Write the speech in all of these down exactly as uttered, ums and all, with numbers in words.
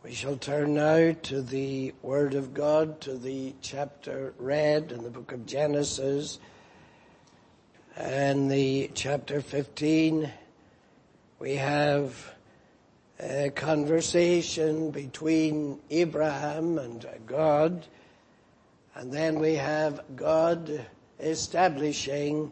We shall turn now to the Word of God, to the chapter read in the book of Genesis. And the chapter fifteen, we have a conversation between Abraham and God. And then we have God establishing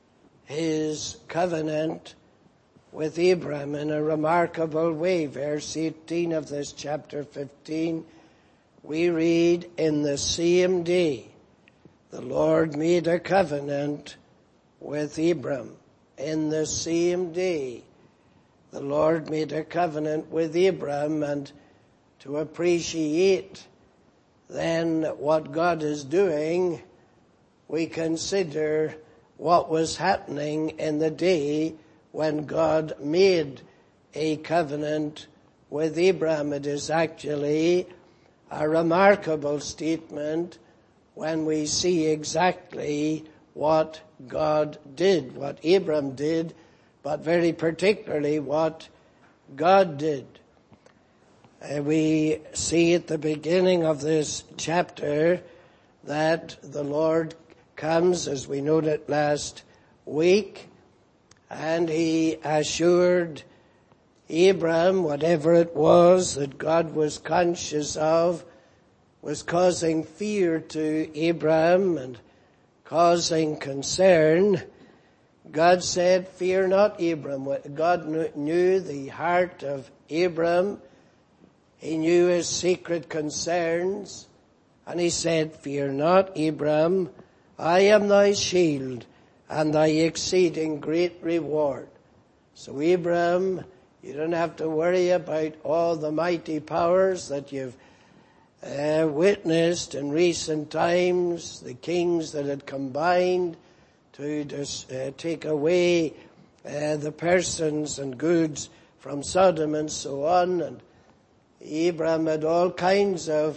his covenant with Abraham in a remarkable way. Verse eighteen of this chapter fifteen, we read, "In the same day, the Lord made a covenant with Abraham." In the same day, the Lord made a covenant with Abraham. And to appreciate then what God is doing, we consider what was happening in the day when God made a covenant with Abraham. It is actually a remarkable statement when we see exactly what God did, what Abraham did, but very particularly what God did. Uh, we see at the beginning of this chapter that the Lord comes, as we noted last week, and he assured Abraham whatever it was that God was conscious of was causing fear to Abraham and causing concern. God said, "Fear not, Abraham." God knew the heart of Abraham. He knew his secret concerns. And he said, "Fear not, Abraham. I am thy shield and thy exceeding great reward." So Abraham, you don't have to worry about all the mighty powers that you've uh, witnessed in recent times, the kings that had combined to just, uh, take away uh, the persons and goods from Sodom and so on. And Abraham had all kinds of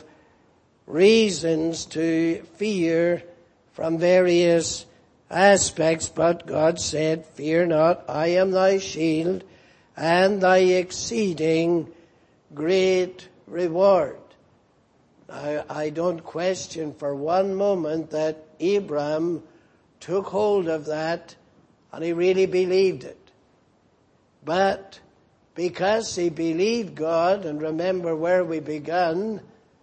reasons to fear from various aspects, but God said, "Fear not, I am thy shield and thy exceeding great reward." I, I don't question for one moment that Abraham took hold of that and he really believed it. But because he believed God, and remember where we began,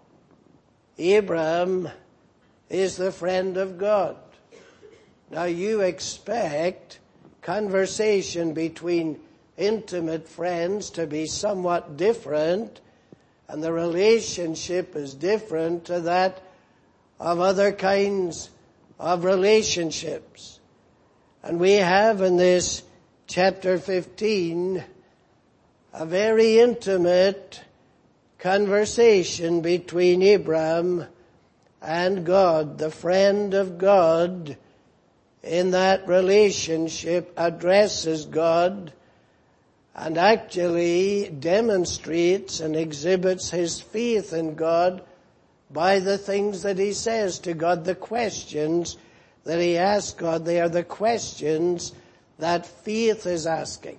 Abraham is the friend of God. Now you expect conversation between intimate friends to be somewhat different, and the relationship is different to that of other kinds of relationships. And we have in this chapter fifteen a very intimate conversation between Abraham and God. The friend of God in that relationship addresses God and actually demonstrates and exhibits his faith in God by the things that he says to God. The questions that he asks God, they are the questions that faith is asking.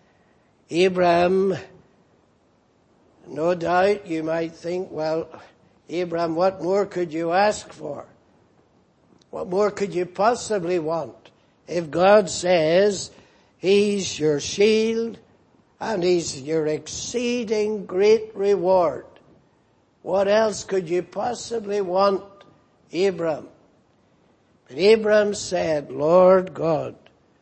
Abraham, no doubt you might think, well, Abraham, what more could you ask for? What more could you possibly want? If God says he's your shield and he's your exceeding great reward, what else could you possibly want, Abraham? But Abraham said, "Lord God,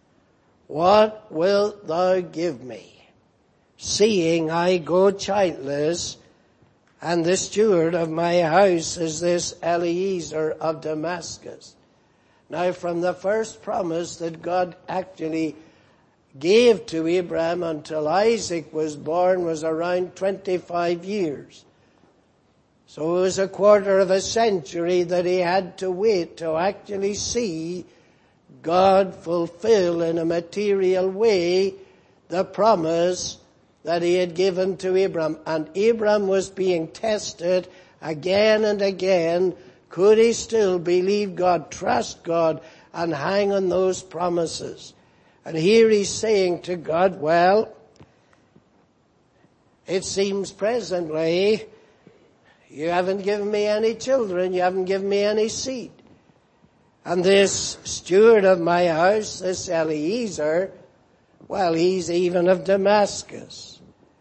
what wilt thou give me, seeing I go childless, and the steward of my house is this Eliezer of Damascus?" Now from the first promise that God actually gave to Abraham until Isaac was born was around twenty-five years. So it was a quarter of a century that he had to wait to actually see God fulfill in a material way the promise that he had given to Abraham. And Abraham was being tested again and again. Could he still believe God, trust God, and hang on those promises? And here he's saying to God, well, it seems presently You haven't given me any children. You haven't given me any seed. And this steward of my house, this Eliezer, well, he's even of Damascus.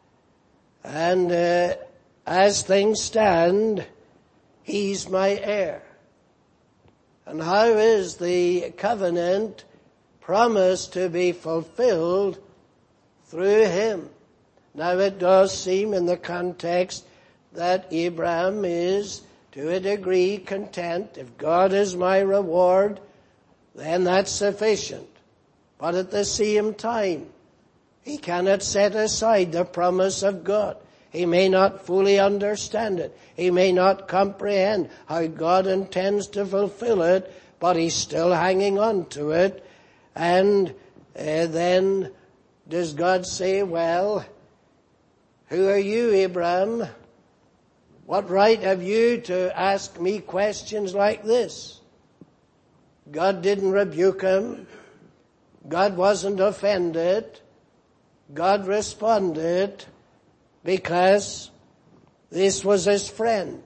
And uh, as things stand, he's my heir. And how is the covenant promised to be fulfilled? Through him. Now it does seem in the context that Abraham is to a degree content. If God is my reward, then that's sufficient. But at the same time, he cannot set aside the promise of God. He may not fully understand it. He may not comprehend how God intends to fulfill it, but he's still hanging on to it. And uh, then does God say, well, who are you, Abraham? What right have you to ask me questions like this? God didn't rebuke him. God wasn't offended. God responded because this was his friend.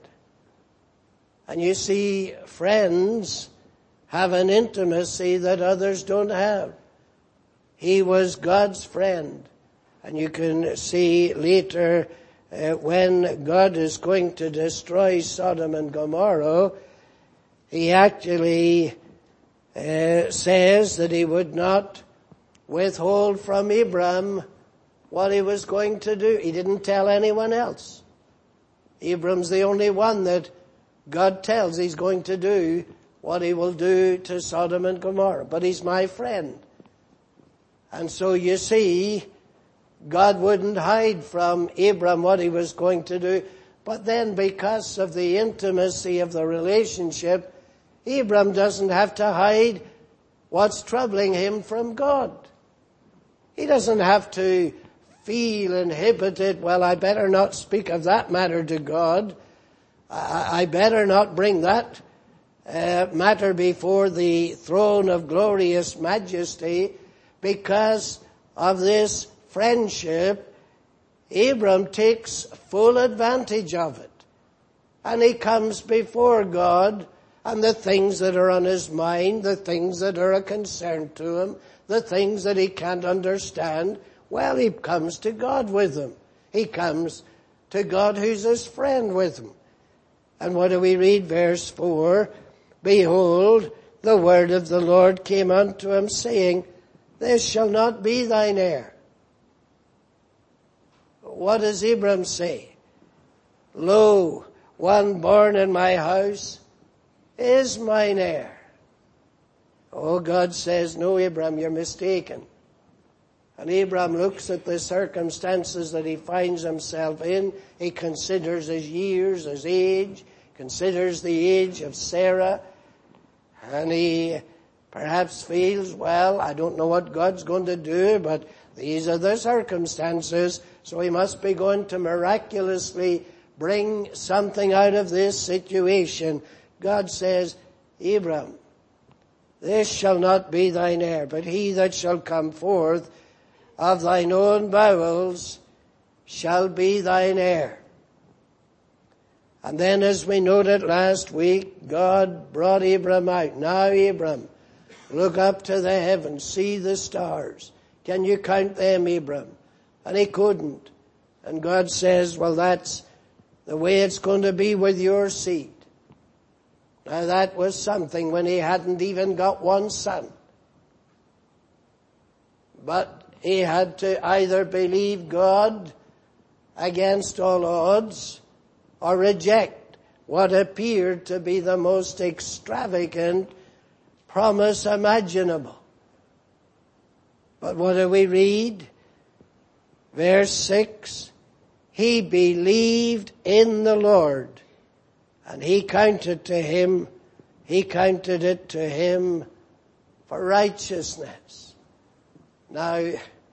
And you see, friends have an intimacy that others don't have. He was God's friend. And you can see later uh, when God is going to destroy Sodom and Gomorrah, he actually uh, says that he would not withhold from Abraham what he was going to do. He didn't tell anyone else. Abraham's the only one that God tells he's going to do what he will do to Sodom and Gomorrah. But he's my friend. And so you see, God wouldn't hide from Abraham what he was going to do. But then because of the intimacy of the relationship, Abraham doesn't have to hide what's troubling him from God. He doesn't have to feel inhibited, well, I better not speak of that matter to God. I, I better not bring that uh, matter before the throne of glorious majesty, because of this friendship. Abram takes full advantage of it. And he comes before God, and the things that are on his mind, the things that are a concern to him, the things that he can't understand, well, he comes to God with them. He comes to God who's his friend with him. And what do we read? Verse four, behold, the word of the Lord came unto him, saying, this shall not be thine heir. What does Abram say? Lo, one born in my house is mine heir. Oh, God says, no, Abram, you're mistaken. And Abram looks at the circumstances that he finds himself in. He considers his years, his age, considers the age of Sarah, and he perhaps feels, well, I don't know what God's going to do, but these are the circumstances, so he must be going to miraculously bring something out of this situation. God says, Abram, this shall not be thine heir, but he that shall come forth of thine own bowels shall be thine heir. And then, as we noted last week, God brought Abram out. Now, Abram, look up to the heavens, see the stars. Can you count them, Abram? And he couldn't. And God says, well, that's the way it's going to be with your seed. Now, that was something when he hadn't even got one son. But he had to either believe God against all odds or reject what appeared to be the most extravagant promise imaginable. But what do we read? Verse six, he believed in the Lord, and he counted to him, he counted it to him for righteousness. Now,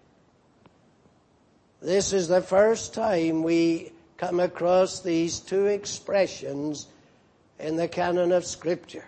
this is the first time we come across these two expressions in the canon of Scripture.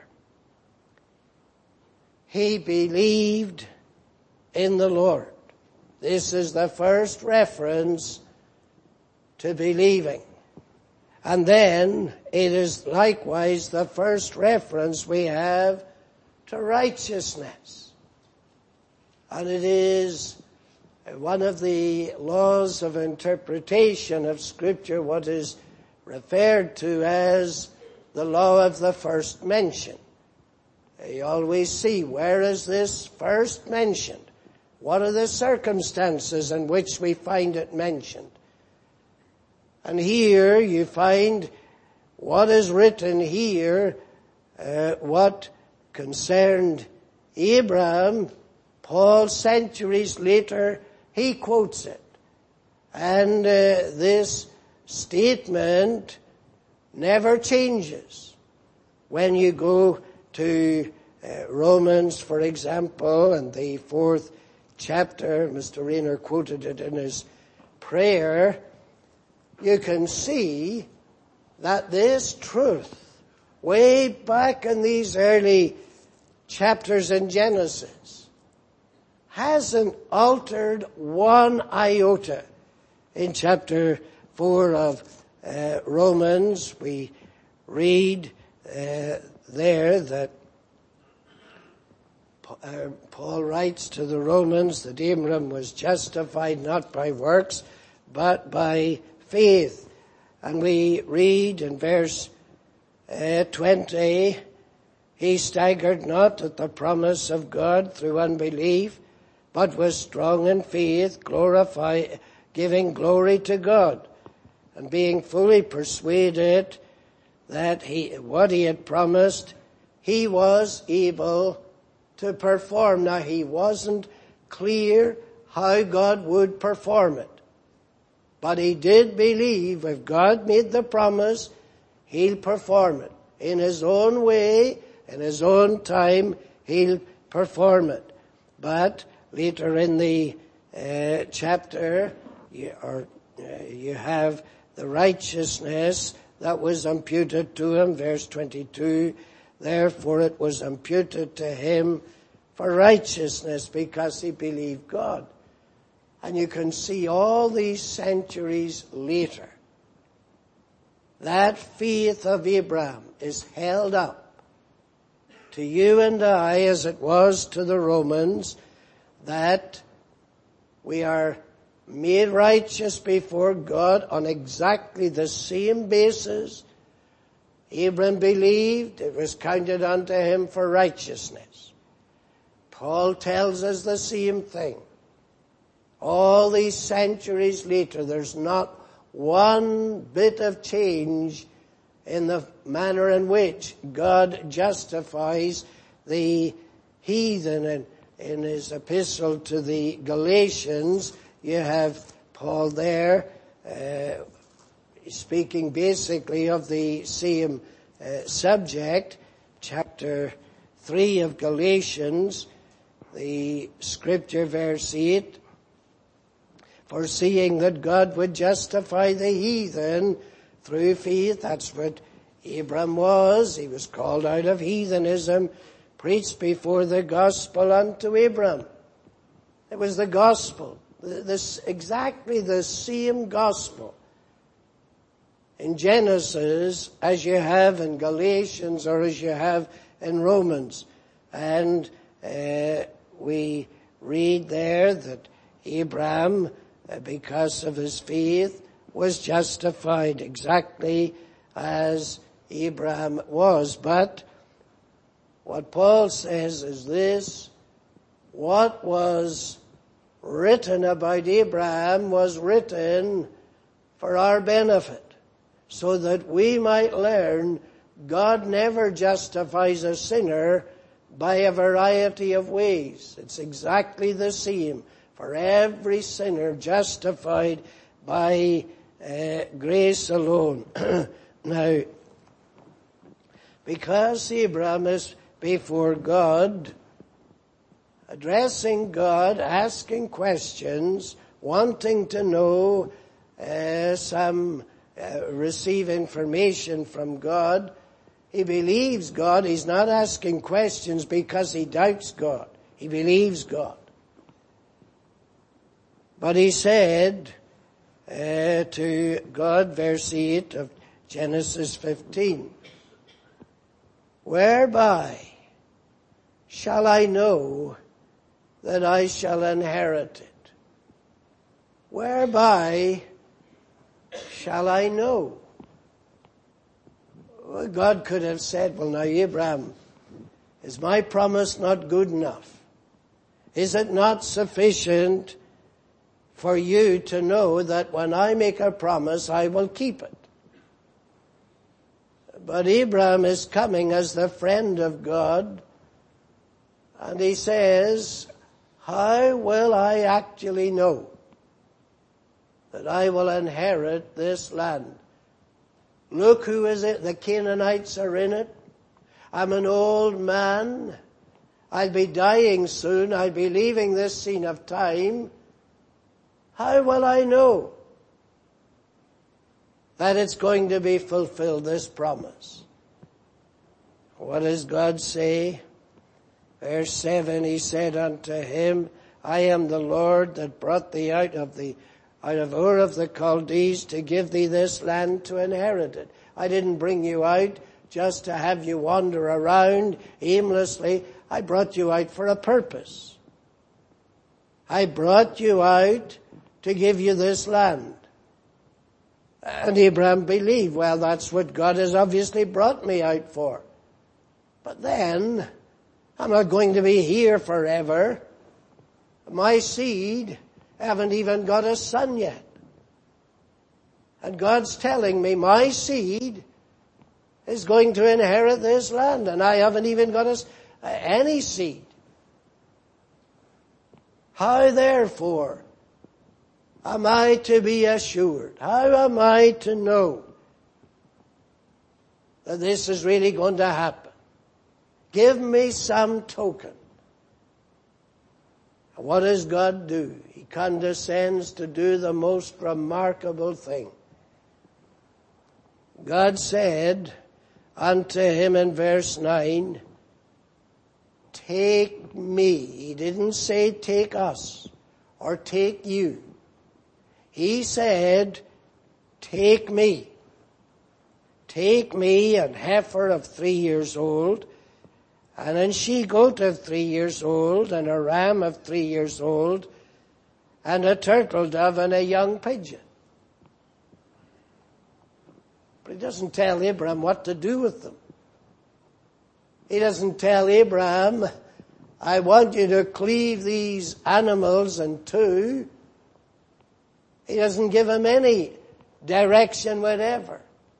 He believed in the Lord. This is the first reference to believing. And then it is likewise the first reference we have to righteousness. And it is one of the laws of interpretation of Scripture, what is referred to as the law of the first mention. You always see, where is this first mentioned? What are the circumstances in which we find it mentioned? And here you find what is written here, uh, what concerned Abraham. Paul, centuries later, he quotes it. And uh, this statement never changes. When you go to uh, Romans, for example, and the fourth chapter, Mister Rayner quoted it in his prayer, you can see that this truth, way back in these early chapters in Genesis, hasn't altered one iota. In chapter four of uh, Romans, we read uh, there that uh, Paul writes to the Romans that Abraham was justified not by works, but by faith. And we read in verse uh, twenty, he staggered not at the promise of God through unbelief, but was strong in faith, glorify, giving glory to God, and being fully persuaded that he, what he had promised, he was able to perform. Now, he wasn't clear how God would perform it, but he did believe if God made the promise, he'll perform it. In his own way, in his own time, he'll perform it. But later in the uh, chapter, you, or, uh, you have the righteousness that was imputed to him, verse twenty-two. Therefore it was imputed to him for righteousness because he believed God. And you can see all these centuries later, that faith of Abraham is held up to you and I as it was to the Romans, that we are made righteous before God on exactly the same basis. Abraham believed, it was counted unto him for righteousness. Paul tells us the same thing. All these centuries later, there's not one bit of change in the manner in which God justifies the heathen. And in his epistle to the Galatians, you have Paul there uh, speaking basically of the same uh, subject. Chapter three of Galatians, the scripture, verse eight, foreseeing that God would justify the heathen through faith. That's what Abram was. He was called out of heathenism, preached before the gospel unto Abram. It was the gospel, this exactly the same gospel in Genesis as you have in Galatians or as you have in Romans. And uh, we read there that Abraham, uh, because of his faith, was justified exactly as Abraham was. But what Paul says is this: what was written about Abraham was written for our benefit, so that we might learn God never justifies a sinner by a variety of ways. It's exactly the same for every sinner, justified by uh, grace alone. Now, because Abraham is before God, addressing God, asking questions, wanting to know uh, some, uh, receive information from God, he believes God. He's not asking questions because he doubts God. He believes God. But he said uh, to God, verse eight of Genesis fifteen. Whereby shall I know that I shall inherit it? Whereby shall I know? Well, God could have said, well, now, Abraham, is my promise not good enough? Is it not sufficient for you to know that when I make a promise, I will keep it? But Abraham is coming as the friend of God, and he says, how will I actually know that I will inherit this land? Look, who is it? The Canaanites are in it. I'm an old man. I'll be dying soon. I'll be leaving this scene of time. How will I know that it's going to be fulfilled, this promise? What does God say? Verse seven, he said unto him, I am the Lord that brought thee out of the out of Ur of the Chaldees to give thee this land to inherit it. I didn't bring you out just to have you wander around aimlessly. I brought you out for a purpose. I brought you out to give you this land. And Abraham believed, well, that's what God has obviously brought me out for. But then, I'm not going to be here forever. My seed haven't even got a son yet. And God's telling me my seed is going to inherit this land, and I haven't even got a, any seed. How therefore am I to be assured? How am I to know that this is really going to happen? Give me some token. And what does God do? He condescends to do the most remarkable thing. God said unto him in verse nine, take me. He didn't say take us or take you. He said, take me. Take me, an heifer of three years old, and a she-goat of three years old, and a ram of three years old, and a turtle dove and a young pigeon. But he doesn't tell Abraham what to do with them. He doesn't tell Abraham, I want you to cleave these animals in two. He doesn't give him any direction whatever.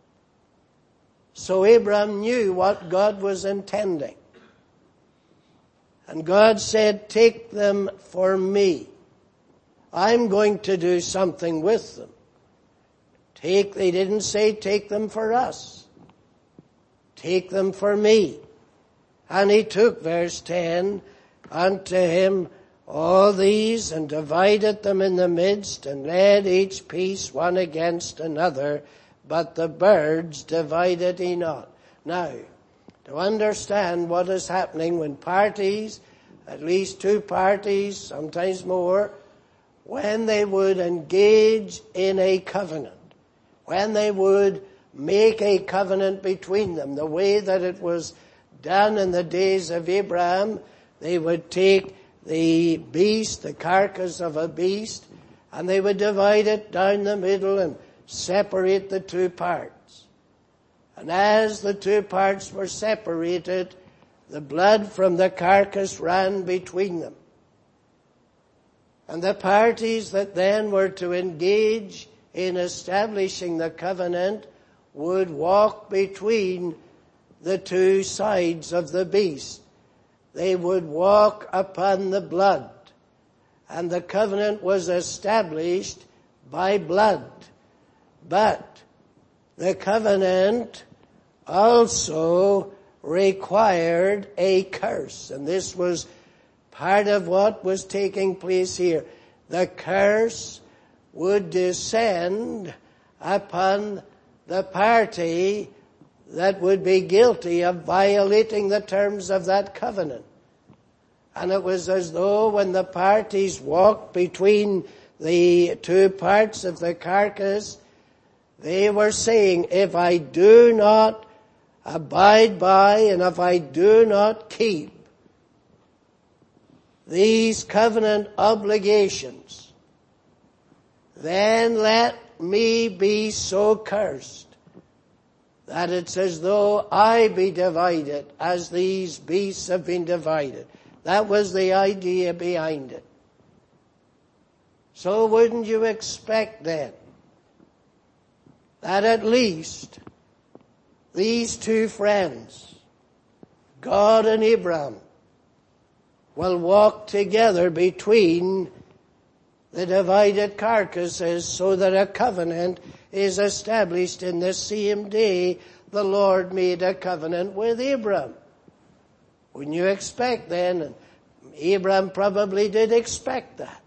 So Abraham knew what God was intending. And God said, take them for me. I'm going to do something with them. Take, they didn't say take them for us. Take them for me. And he took, verse ten, unto him all these and divided them in the midst and led each piece one against another, but the birds divided he not. Now, to understand what is happening when parties, at least two parties, sometimes more, when they would engage in a covenant, when they would make a covenant between them, the way that it was done in the days of Abraham, they would take the beast, the carcass of a beast, and they would divide it down the middle and separate the two parts. And as the two parts were separated, the blood from the carcass ran between them. And the parties that then were to engage in establishing the covenant would walk between the two sides of the beast. They would walk upon the blood. And the covenant was established by blood. But the covenant also required a curse. And this was part of what was taking place here. The curse would descend upon the party that would be guilty of violating the terms of that covenant. And it was as though when the parties walked between the two parts of the carcass, They were saying, if I do not abide by and if I do not keep these covenant obligations, then let me be so cursed that it's as though I be divided as these beasts have been divided. That was the idea behind it. So wouldn't you expect then that at least these two friends, God and Abraham, will walk together between the divided carcasses so that a covenant is established in the same day the Lord made a covenant with Abraham. Wouldn't you expect then? And Abraham probably did expect that.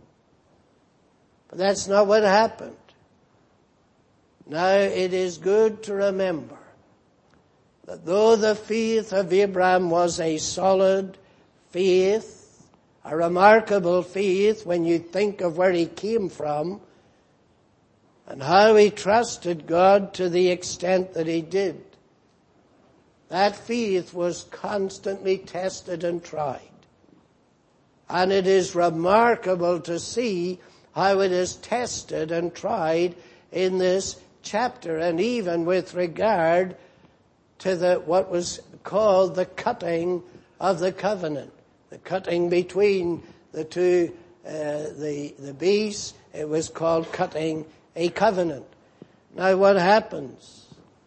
But that's not what happened. Now it is good to remember that though the faith of Abraham was a solid faith, a remarkable faith when you think of where he came from and how he trusted God to the extent that he did, that faith was constantly tested and tried. And it is remarkable to see how it is tested and tried in this chapter, and even with regard to the what was called the cutting of the covenant, the cutting between the two, uh, the the beasts. It was called cutting a covenant. Now, what happens?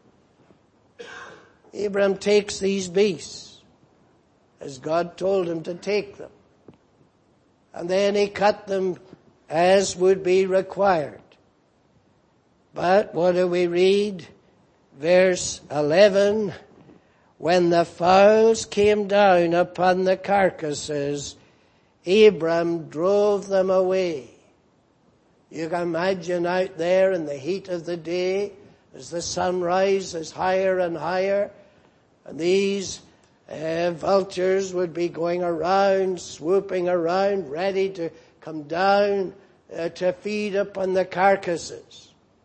Abraham takes these beasts as God told him to take them, and then he cut them as would be required. But what do we read? Verse eleven, when the fowls came down upon the carcasses, Abram drove them away. You can imagine out there in the heat of the day, as the sun rises higher and higher, and these uh, vultures would be going around, swooping around, ready to come down uh, to feed upon the carcasses.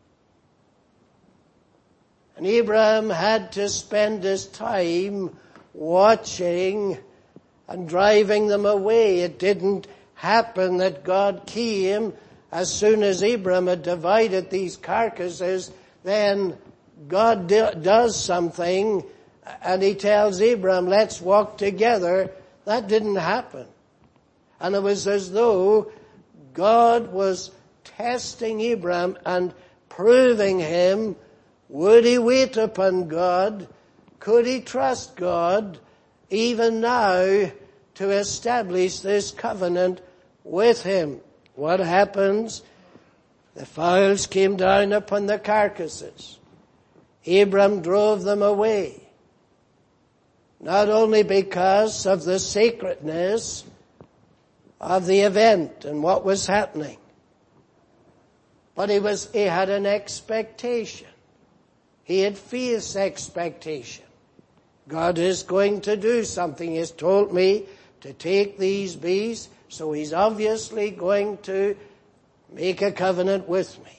And Abraham had to spend his time watching and driving them away. It didn't happen that God came as soon as Abraham had divided these carcasses. Then God do, does something and he tells Abraham, let's walk together. That didn't happen. And it was as though God was testing Abraham and proving him, would he wait upon God? Could he trust God even now to establish this covenant with him? What happens? The fowls came down upon the carcasses. Abram drove them away. Not only because of the sacredness of the event and what was happening, but he was, he had an expectation. He had fierce expectation. God is going to do something. He has told me to take these beasts, so he's obviously going to make a covenant with me.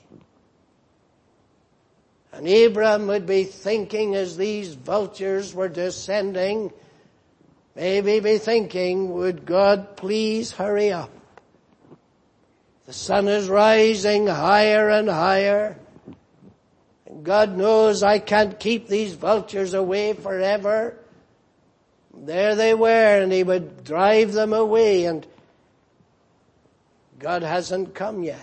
And Abraham would be thinking as these vultures were descending, maybe be thinking, would God please hurry up? The sun is rising higher and higher. And God knows I can't keep these vultures away forever. There they were, and he would drive them away, and God hasn't come yet.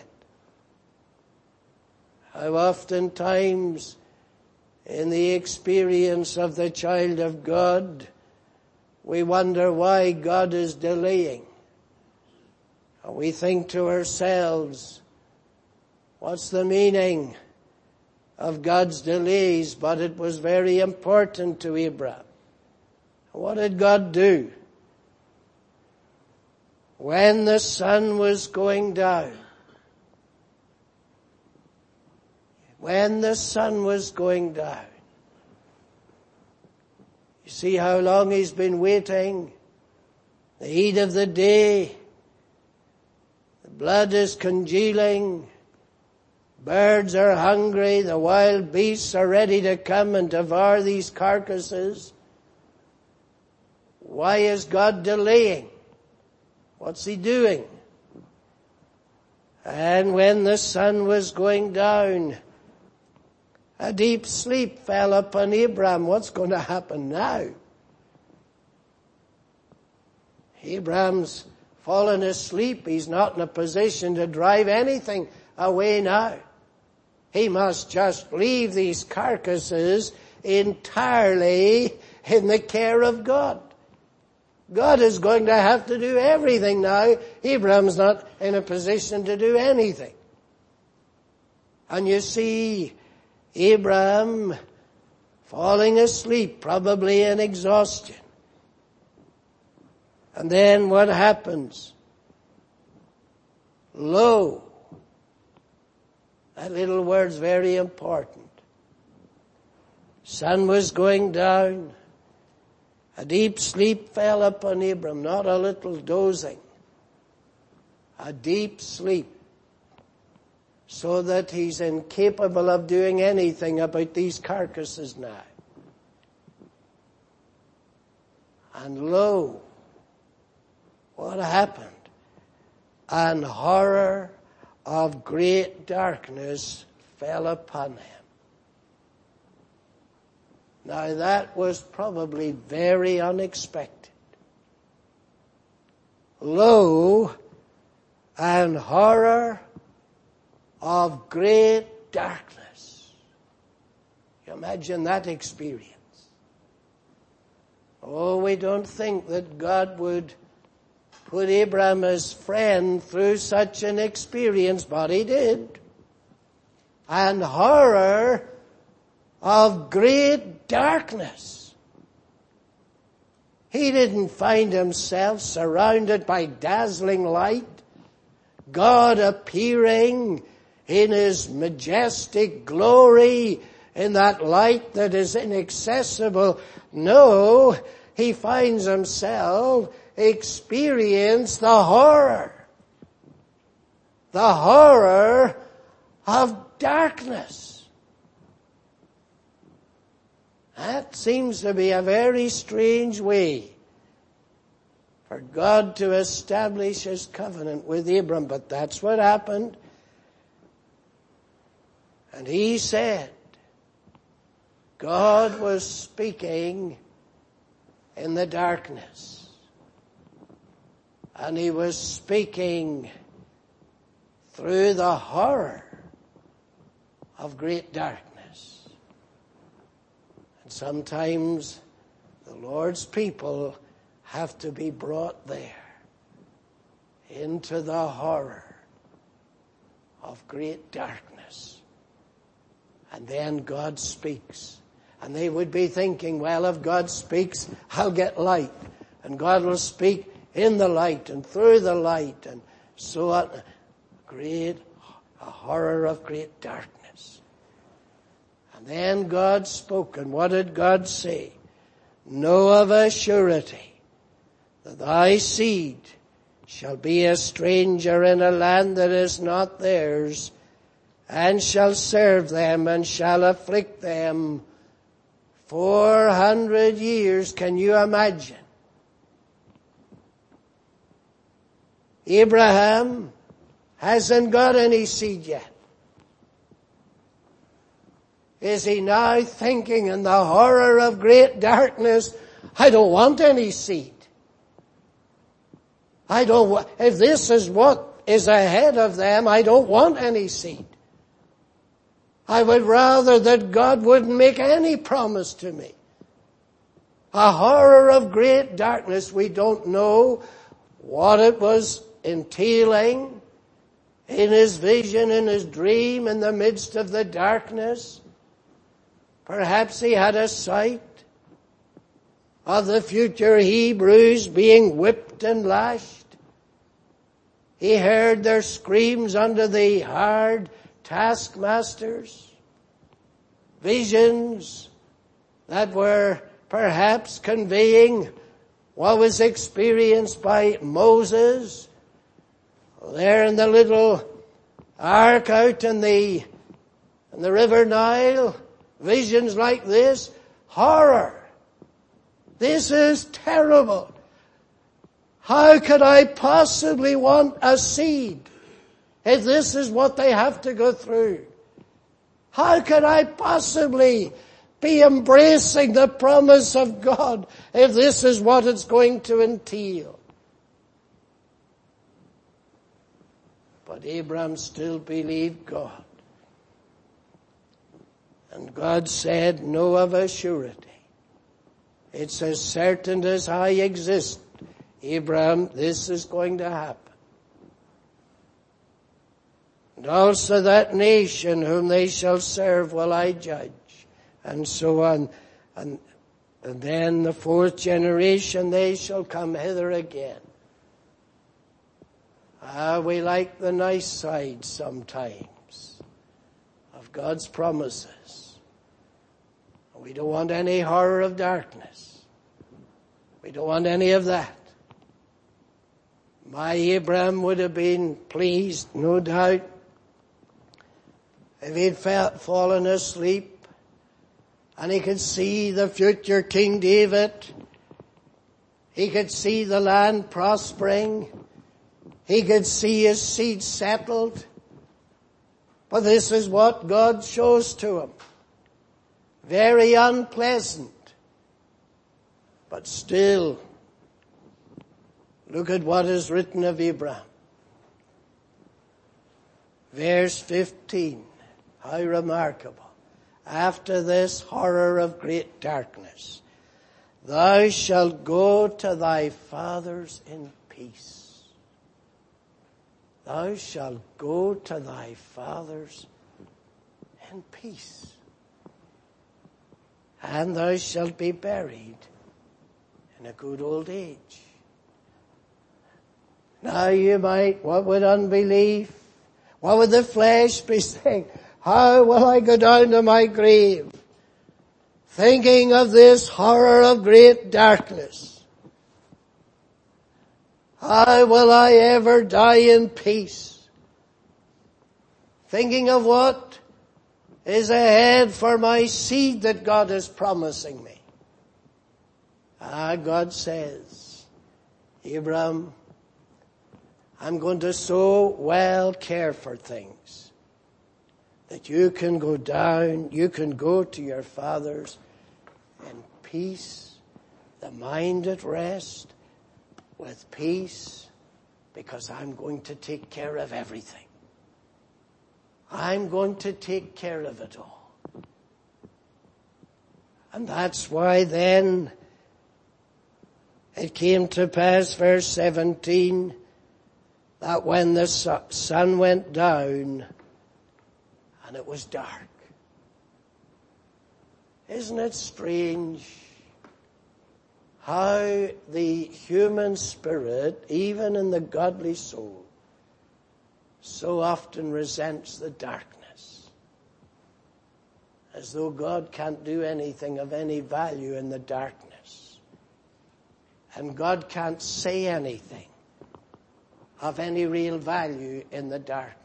How oftentimes in the experience of the child of God, we wonder why God is delaying. And we think to ourselves, what's the meaning of God's delays? But it was very important to Abraham. What did God do? When the sun was going down, when the sun was going down, you see how long he's been waiting? The heat of the day, the blood is congealing, Birds are hungry. The wild beasts are ready to come and devour these carcasses. Why is God delaying? What's he doing? And when the sun was going down, a deep sleep fell upon Abraham. What's going to happen now? Abraham's fallen asleep. He's not in a position to drive anything away now. He must just leave these carcasses entirely in the care of God. God is going to have to do everything now. Abraham's not in a position to do anything. And you see Abraham falling asleep, probably in exhaustion. And then what happens? Lo. That little word's very important. Sun was going down. A deep sleep fell upon Abram, not a little dozing. A deep sleep. So that he's incapable of doing anything about these carcasses now. And lo, what happened? An horror of great darkness fell upon him. Now that was probably very unexpected. Lo, an horror of great darkness. You imagine that experience. Oh, we don't think that God would put Abraham as friend through such an experience, but he did. And horror of great darkness. He didn't find himself surrounded by dazzling light, God appearing in his majestic glory in that light that is inaccessible. No, he finds himself experience the horror. The horror of darkness. That seems to be a very strange way for God to establish his covenant with Abram, but that's what happened. And he said, God was speaking in the darkness. And he was speaking through the horror of great darkness. And sometimes the Lord's people have to be brought there into the horror of great darkness. And then God speaks. And they would be thinking, well, if God speaks, I'll get light. And God will speak in the light and through the light and so on. Great, a horror of great darkness. And then God spoke, and what did God say? Know of a surety that thy seed shall be a stranger in a land that is not theirs, and shall serve them and shall afflict them four hundred years. Can you imagine? Abraham hasn't got any seed yet. Is he now thinking in the horror of great darkness, I don't want any seed. I don't want, if this is what is ahead of them, I don't want any seed. I would rather that God wouldn't make any promise to me. A horror of great darkness. We don't know what it was entailing in his vision, in his dream, in the midst of the darkness. Perhaps he had a sight of the future Hebrews being whipped and lashed. He heard their screams under the hard taskmasters. Visions that were perhaps conveying what was experienced by Moses there in the little ark out in the And the River Nile, visions like this, horror. This is terrible. How could I possibly want a seed if this is what they have to go through? How could I possibly be embracing the promise of God if this is what it's going to entail? But Abraham still believed God. And God said, "Know of a surety, it's as certain as I exist, Abraham, this is going to happen. And also that nation whom they shall serve will I judge," and so on. And, and then the fourth generation, they shall come hither again. Ah, we like the nice side sometimes of God's promises. We don't want any horror of darkness. We don't want any of that. My Abraham would have been pleased, no doubt, if he'd felt, fallen asleep and he could see the future King David. He could see the land prospering. He could see his seed settled. But this is what God shows to him. Very unpleasant. But still, look at what is written of Abraham. Verse fifteen. How remarkable. After this horror of great darkness, thou shalt go to thy fathers in peace. Thou shalt go to thy fathers in peace. And thou shalt be buried in a good old age. Now you might, what would unbelief, what would the flesh be saying? How will I go down to my grave? Thinking of this horror of great darkness. How will I ever die in peace? Thinking of what is ahead for my seed that God is promising me. Ah, God says, Abraham, I'm going to so well care for things that you can go down, you can go to your fathers in peace, the mind at rest, with peace, because I'm going to take care of everything. I'm going to take care of it all. And that's why then it came to pass, verse seventeen, that when the sun went down and it was dark. Isn't it strange how the human spirit, even in the godly soul, so often resents the darkness, as though God can't do anything of any value in the darkness, and God can't say anything of any real value in the darkness.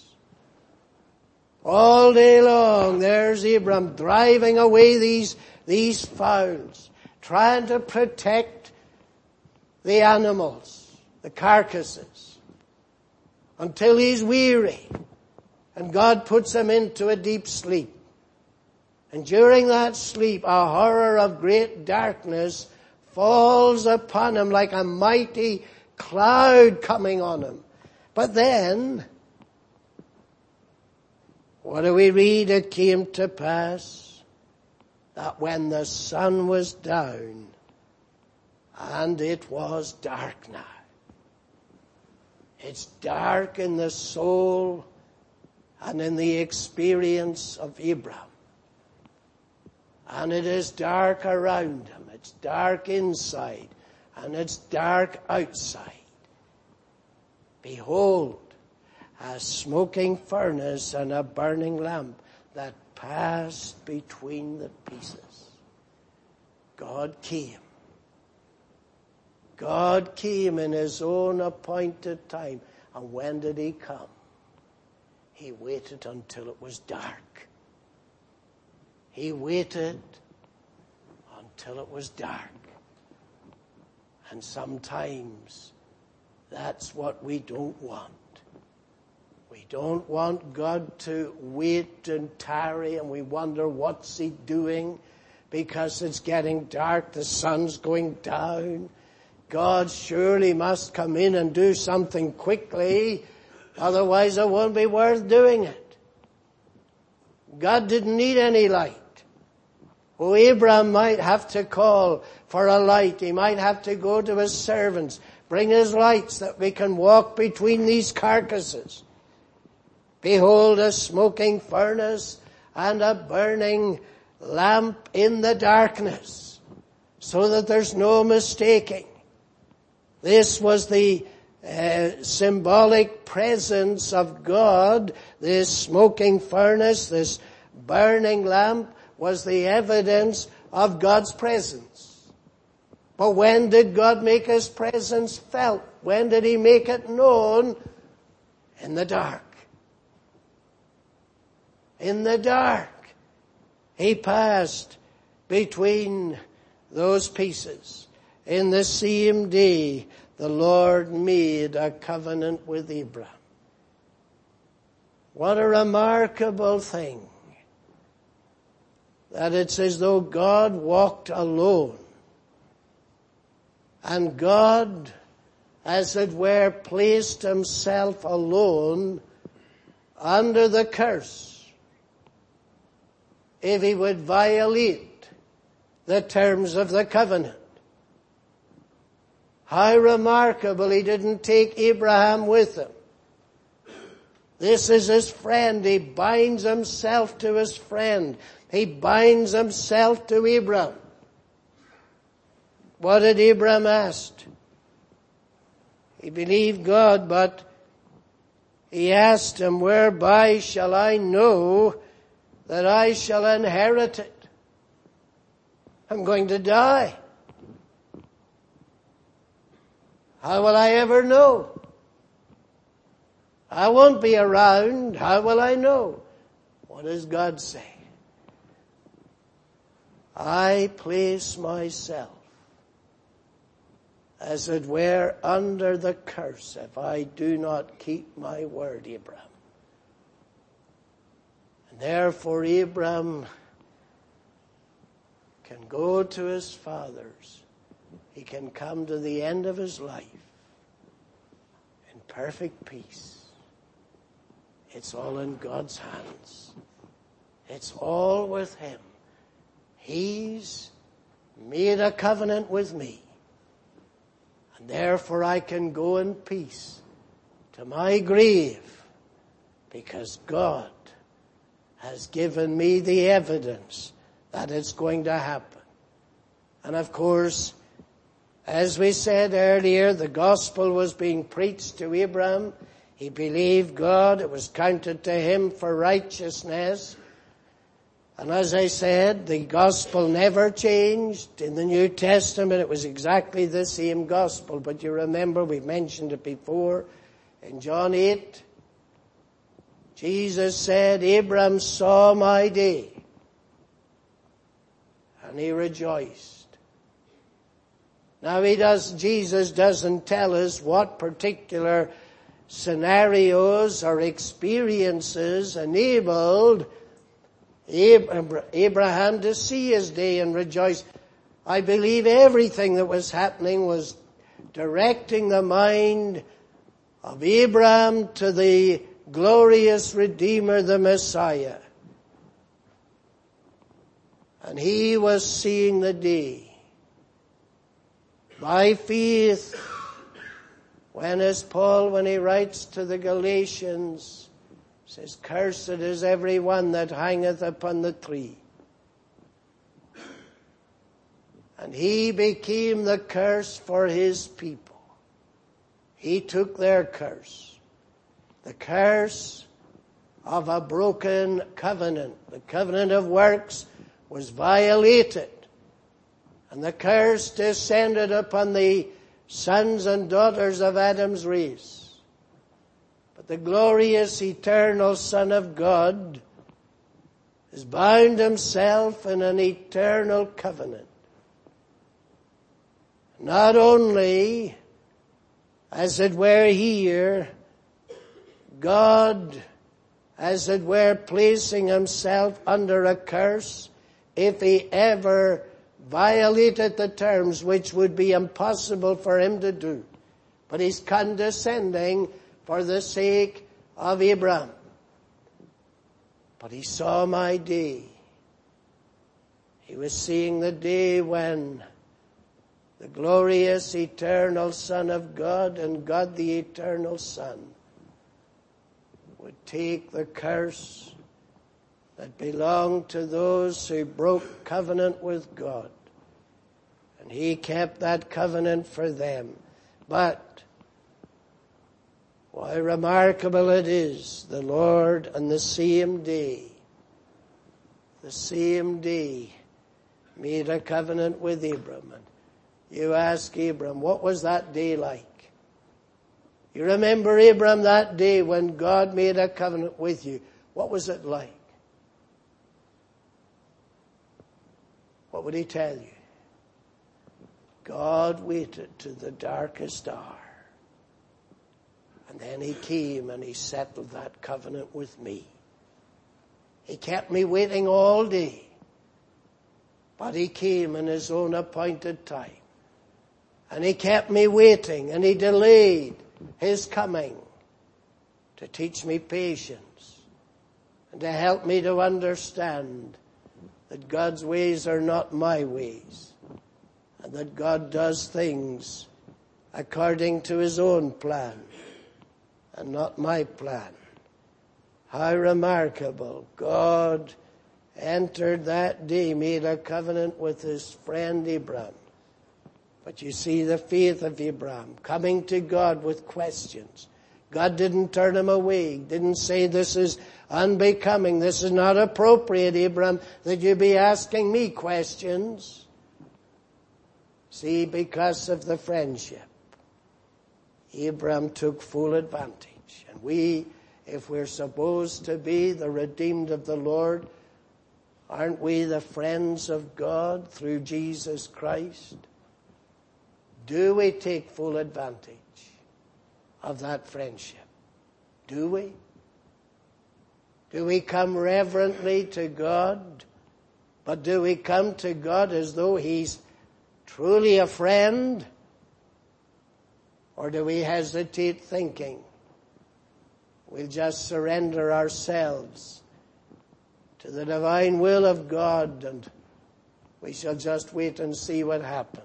All day long, there's Abraham driving away these, these fowls, trying to protect the animals, the carcasses, until he's weary, and God puts him into a deep sleep. And during that sleep, a horror of great darkness falls upon him like a mighty cloud coming on him. But then, what do we read? It came to pass that when the sun was down, and it was dark now. It's dark in the soul and in the experience of Abraham. And it is dark around him. It's dark inside and it's dark outside. Behold, a smoking furnace and a burning lamp that passed between the pieces. God came. God came in his own appointed time. And when did he come? He waited until it was dark. He waited until it was dark. And sometimes that's what we don't want. We don't want God to wait and tarry, and we wonder what's he doing because it's getting dark, the sun's going down. God surely must come in and do something quickly, otherwise it won't be worth doing it. God didn't need any light. Oh, Abraham might have to call for a light. He might have to go to his servants, bring his lights that we can walk between these carcasses. Behold, a smoking furnace and a burning lamp in the darkness, so that there's no mistaking. This was the uh, symbolic presence of God. This smoking furnace, this burning lamp, was the evidence of God's presence. But when did God make his presence felt? When did he make it known? In the dark. In the dark. He passed between those pieces. In the same day, the Lord made a covenant with Abraham. What a remarkable thing. That it's as though God walked alone. And God, as it were, placed himself alone under the curse if he would violate the terms of the covenant. How remarkable, he didn't take Abraham with him. This is his friend. He binds himself to his friend. He binds himself to Abraham. What did Abraham ask? He believed God, but he asked him, whereby shall I know that I shall inherit it? I'm going to die. How will I ever know? I won't be around. How will I know? What does God say? I place myself, as it were, under the curse if I do not keep my word, Abraham. And therefore Abraham can go to his fathers. He can come to the end of his life in perfect peace. It's all in God's hands. It's all with him. He's made a covenant with me. And therefore I can go in peace to my grave because God has given me the evidence that it's going to happen. And of course, as we said earlier, the gospel was being preached to Abraham. He believed God. It was counted to him for righteousness. And as I said, the gospel never changed. In the New Testament, it was exactly the same gospel. But you remember, we mentioned it before, in John eight, Jesus said, Abraham saw my day, and he rejoiced. Now he does, Jesus doesn't tell us what particular scenarios or experiences enabled Abraham to see his day and rejoice. I believe everything that was happening was directing the mind of Abraham to the glorious Redeemer, the Messiah. And he was seeing the day. By faith, when as Paul, when he writes to the Galatians, says, cursed is every one that hangeth upon the tree. And he became the curse for his people. He took their curse. The curse of a broken covenant. The covenant of works was violated. And the curse descended upon the sons and daughters of Adam's race. But the glorious eternal Son of God has bound himself in an eternal covenant. Not only, as it were here, God, as it were, placing himself under a curse if he ever violated the terms, which would be impossible for him to do. But he's condescending for the sake of Abraham. But he saw my day. He was seeing the day when the glorious eternal Son of God and God the eternal Son would take the curse that belonged to those who broke covenant with God. And he kept that covenant for them. But why remarkable it is, the Lord on the same day, the same day, made a covenant with Abram. And you ask Abram, what was that day like? You remember, Abram, that day when God made a covenant with you. What was it like? What would he tell you? God waited to the darkest hour. And then he came and he settled that covenant with me. He kept me waiting all day. But he came in his own appointed time. And he kept me waiting, and he delayed his coming to teach me patience and to help me to understand that God's ways are not my ways, and that God does things according to his own plan and not my plan. How remarkable. God entered that day, made a covenant with his friend Abraham. But you see the faith of Abraham coming to God with questions. God didn't turn him away. Didn't say, this is unbecoming. This is not appropriate, Abraham, that you be asking me questions. See, because of the friendship, Abraham took full advantage. And we, if we're supposed to be the redeemed of the Lord, aren't we the friends of God through Jesus Christ? Do we take full advantage of that friendship? Do we? Do we come reverently to God? But do we come to God as though he's truly a friend? Or do we hesitate thinking we'll just surrender ourselves to the divine will of God and we shall just wait and see what happens?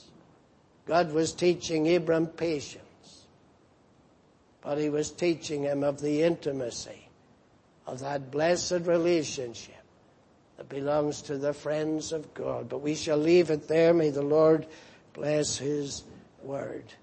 God was teaching Abram patience, but he was teaching him of the intimacy of that blessed relationship that belongs to the friends of God. But we shall leave it there. May the Lord bless his word.